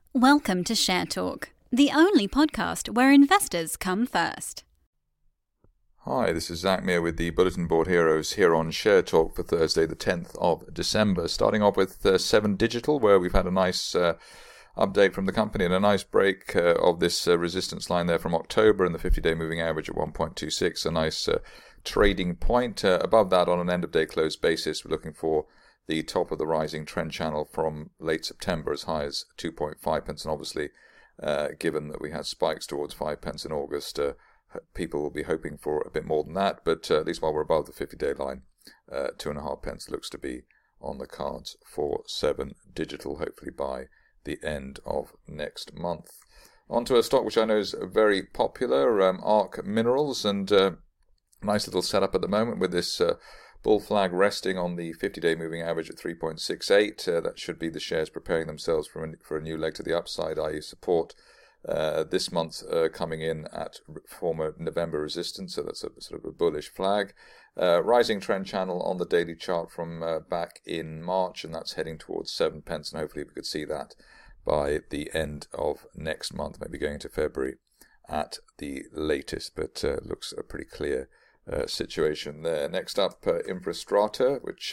Welcome to Share Talk, the only podcast where investors come first. Hi, this is Zach Meir with the Bulletin Board Heroes here on Share Talk for Thursday the 10th of December. Starting off with 7 Digital, where we've had a nice update from the company and a nice break of this resistance line there from October and the 50-day moving average at 1.26, a nice trading point. Above that on an end-of-day close basis, we're looking for the top of the rising trend channel from late September as high as 2.5 pence. And obviously, given that we had spikes towards 5 pence in August, people will be hoping for a bit more than that. But at least while we're above the 50-day line, 2.5 pence looks to be on the cards for 7 Digital, hopefully by the end of next month. Onto a stock which I know is very popular, ARC Minerals, and nice little setup at the moment with this bull flag resting on the 50-day moving average at 3.68. That should be the shares preparing themselves for a new leg to the upside, i.e. support this month coming in at former November resistance, so that's a sort of a bullish flag. Rising trend channel on the daily chart from back in March, and that's heading towards 7 pence, and hopefully we could see that by the end of next month, maybe going into February at the latest, but looks a pretty clear situation there. Next up, Infrastrata, which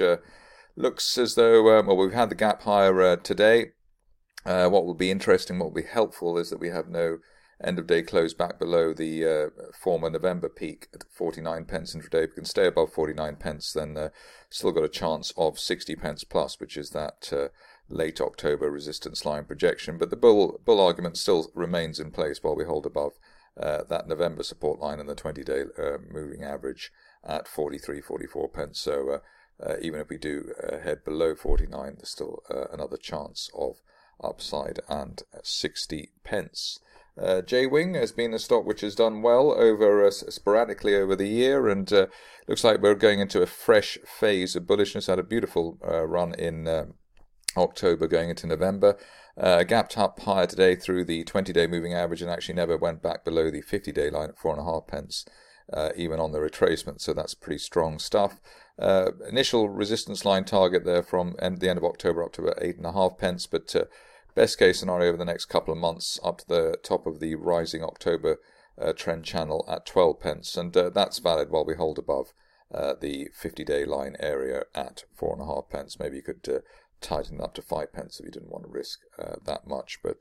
looks as though, we've had the gap higher today. What will be interesting, what will be helpful is that we have no end-of-day close back below the former November peak at 49 pence intraday. If we can stay above 49 pence, then still got a chance of 60 pence plus, which is that late October resistance line projection. But the bull argument still remains in place while we hold above that November support line and the 20-day moving average at 44 pence. So even if we do head below 49, there's still another chance of upside and 60 pence. J-Wing has been a stock which has done well over sporadically over the year, and looks like we're going into a fresh phase of bullishness. Had a beautiful run in October going into November. Gapped up higher today through the 20-day moving average and actually never went back below the 50-day line at 4.5 pence, even on the retracement. So that's pretty strong stuff. Initial resistance line target there from the end of October up to 8.5 pence, but best case scenario over the next couple of months up to the top of the rising October trend channel at 12 pence. And that's valid while we hold above the 50-day line area at 4.5 pence. Maybe you could tighten up to 5 pence if you didn't want to risk that much, but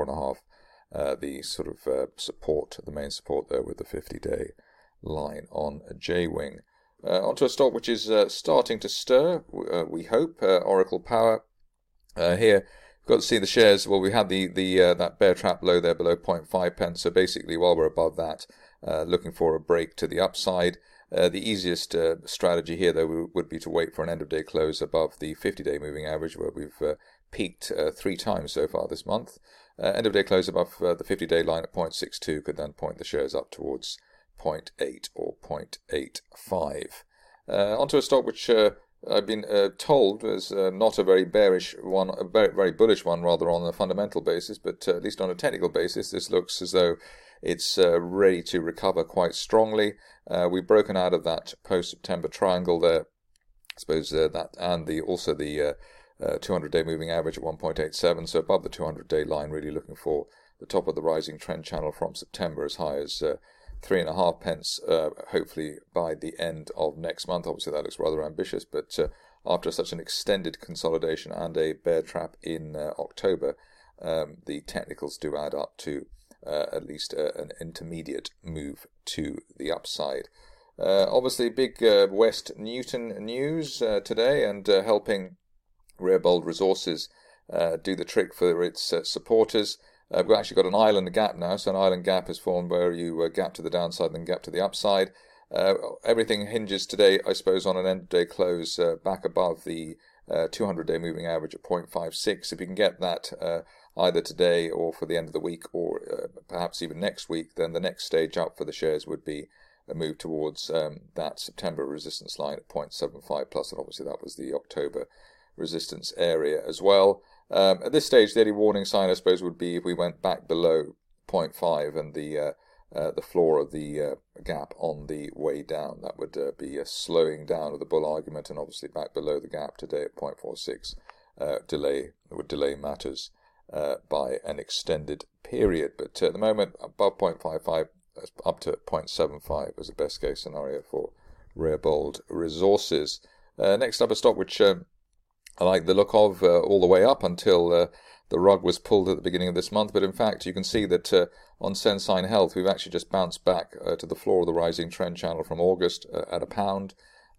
4.5, the sort of support, the main support there with the 50-day line on J-Wing. Onto a stock which is starting to stir, we hope, Oracle Power. Here, we've got to see the shares. Well, we had the that bear trap low there below 0.5 pence, so basically while we're above that, looking for a break to the upside. The easiest strategy here, though, would be to wait for an end-of-day close above the 50-day moving average, where we've peaked 3 times so far this month. End-of-day close above the 50-day line at 0.62 could then point the shares up towards 0.8 or 0.85. Onto a stock which I've been told is not a very bearish one, a very bullish one rather on a fundamental basis, but at least on a technical basis, this looks as though it's ready to recover quite strongly. We've broken out of that post-September triangle there. I suppose that and also the 200-day moving average at 1.87, so above the 200-day line, really looking for the top of the rising trend channel from September as high as 3.5 pence, hopefully by the end of next month. Obviously that looks rather ambitious, but after such an extended consolidation and a bear trap in October, the technicals do add up to at least an intermediate move to the upside. Obviously big West Newton news today, and helping Rare Bold Resources do the trick for its supporters. We've actually got an island gap now, so an island gap is formed where you gap to the downside and then gap to the upside. Everything hinges today, I suppose, on an end-of-day close back above the 200-day moving average at 0.56. If you can get that either today or for the end of the week, or perhaps even next week, then the next stage up for the shares would be a move towards that September resistance line at 0.75 plus, and obviously that was the October resistance area as well. At this stage, the only warning sign, I suppose, would be if we went back below 0.5 and the floor of the gap on the way down. That would be a slowing down of the bull argument, and obviously back below the gap today at 0.46 would delay matters by an extended period. But at the moment, above 0.55, up to 0.75 as a best case scenario for Rare Bold Resources. Next up, a stock which I like the look of all the way up until the rug was pulled at the beginning of this month. But in fact, you can see that on Sensine Health, we've actually just bounced back to the floor of the rising trend channel from August at £1.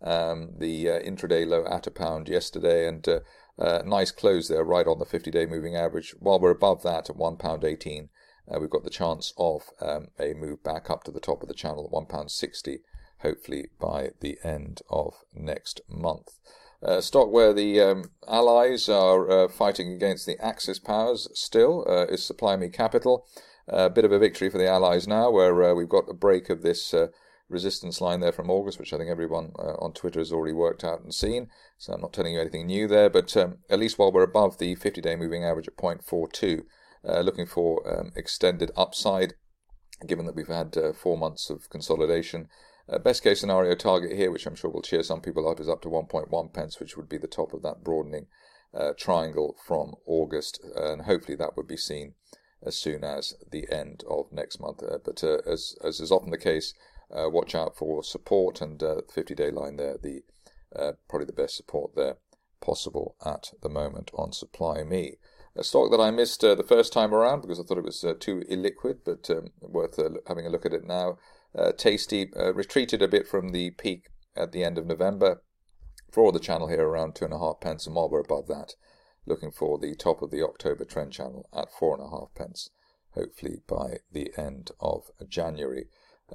The intraday low at £1 yesterday, and nice close there right on the 50-day moving average. While we're above that at £1.18, we've got the chance of a move back up to the top of the channel at £1.60, hopefully by the end of next month. Stock where the allies are fighting against the Axis powers still is Supply Me Capital. A bit of a victory for the allies now, where we've got a break of this resistance line there from August, which I think everyone on Twitter has already worked out and seen. So I'm not telling you anything new there, but at least while we're above the 50-day moving average at 0.42, looking for extended upside, given that we've had 4 months of consolidation. Best case scenario target here, which I'm sure will cheer some people up, is up to 1.1 pence, which would be the top of that broadening triangle from August, and hopefully that would be seen as soon as the end of next month. But as is often the case, watch out for support, and the 50-day line there, probably the best support there possible at the moment on Supply Me. A stock that I missed the first time around because I thought it was too illiquid, but worth having a look at it now. Tasty retreated a bit from the peak at the end of November. For the channel here around 2.5 pence, and while we're above that, looking for the top of the October trend channel at 4.5 pence, hopefully by the end of January.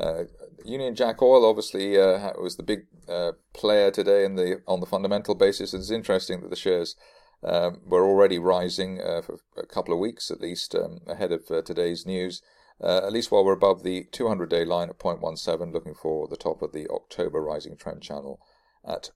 Union Jack Oil obviously was the big player today on the fundamental basis. It's interesting that the shares were already rising for a couple of weeks at least ahead of today's news. At least while we're above the 200-day line at 0.17, looking for the top of the October rising trend channel at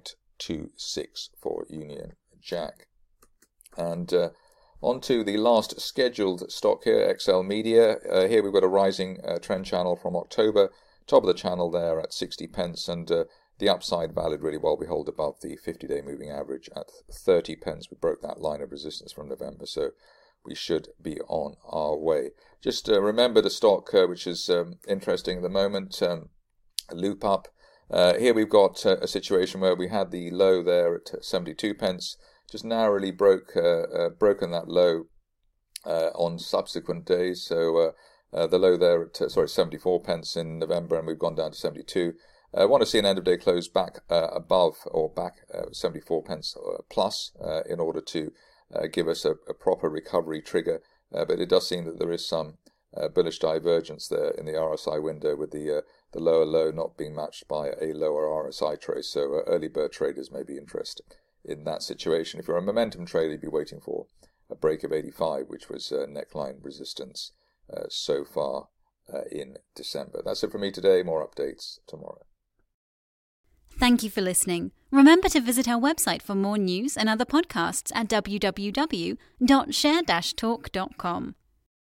0.26 for Union Jack. And on to the last scheduled stock here, XL Media. Here we've got a rising trend channel from October, top of the channel there at 60 pence, and the upside valid really while we hold above the 50-day moving average at 30 pence. We broke that line of resistance from November, so we should be on our way. Just remember the stock, which is interesting at the moment, Loop Up. Here we've got a situation where we had the low there at 72 pence, just narrowly broken that low on subsequent days. So the low there at 74 pence in November, and we've gone down to 72. I want to see an end of day close back above or back 74 pence plus in order to give us a proper recovery trigger. But it does seem that there is some bullish divergence there in the RSI window, with the lower low not being matched by a lower RSI trace. So early bird traders may be interested in that situation. If you're a momentum trader, you'd be waiting for a break of 85, which was neckline resistance so far in December. That's it from me today. More updates tomorrow. Thank you for listening. Remember to visit our website for more news and other podcasts at www.share-talk.com.